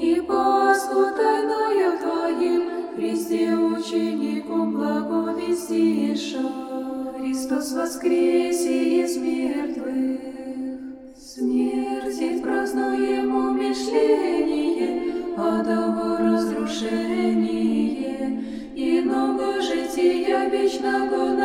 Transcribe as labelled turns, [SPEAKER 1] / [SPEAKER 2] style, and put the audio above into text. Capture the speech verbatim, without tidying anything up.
[SPEAKER 1] и Пасху тайною Твоим, Христе учеником благовестиша. Христос воскресе из мертвых, смерти празднуем умершление, адово разрушение, и много жития вечного